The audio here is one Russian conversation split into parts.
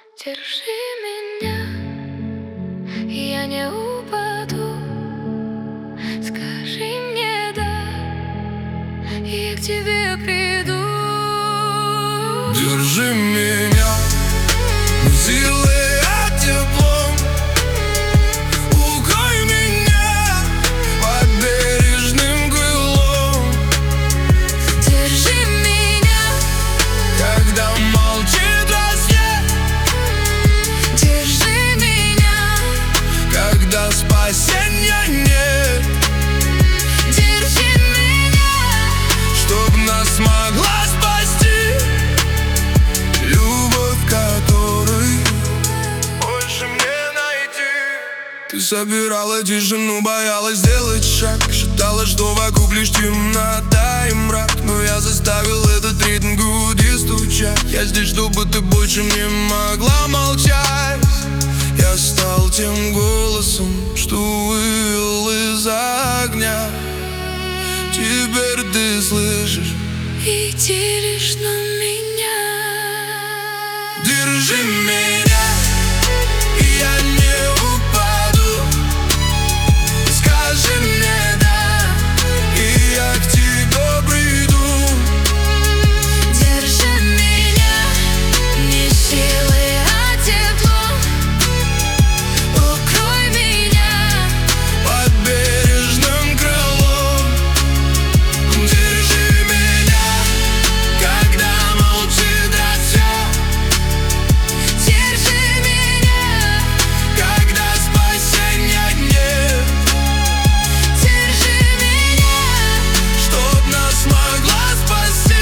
Держи меня, я не упаду. Скажи мне да, и к тебе приду. Держи меня силой, а теплом. Укрой меня под бережным крылом. Держи меня, Когда молчит рассвет. держи меня, Когда спасения нет. держи меня, Чтоб нас могла спасти любовь, которой больше мне найти. Ты собирала тишину, боялась сделать шаг. Считала, что вокруг лишь темнота и мрак. Но я заставил этот ритм в груди стучать. Я здесь, чтобы ты больше не могла молчать. Я стал тем голосом, что вывел из огня. Теперь ты слышишь и делишь на меня. Держи меня, я не упаду. Скажи мне да, и я к тебе приду. Держи меня, не силой, а теплом. Укрой меня, Под бережным крылом. Держи меня, когда молчит рассвет. держи меня, Когда спасения нет. держи меня, Чтоб нас могла спасти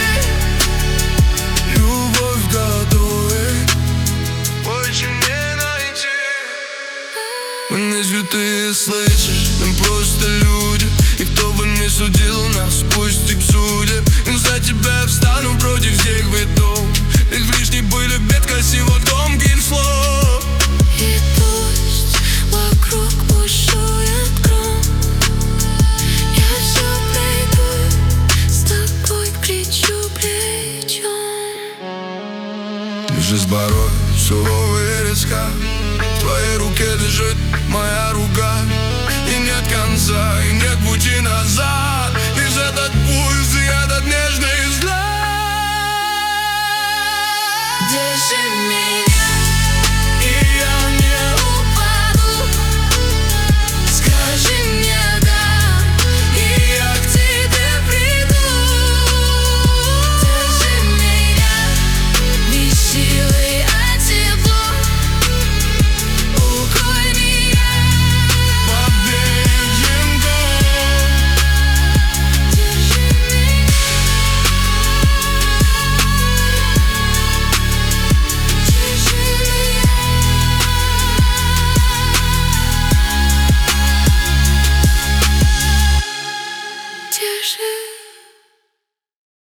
любовь, которой больше не найти. Мы не святые, слышишь, мы просто люди. И кто бы ни судил нас, пусть их судят. И за тебя встану против всех ветров. Ведь в лишней были бед, красиво тонких слов. и пусть вокруг бушует гром. Я все пройду с тобой плечу к плечу. Жизнь порой суровая и резка. В твоей руке лежит моя рука. И нет конца, и нет пути назад. Лишь этот пульс и этот нежный взгляд. Держи меня.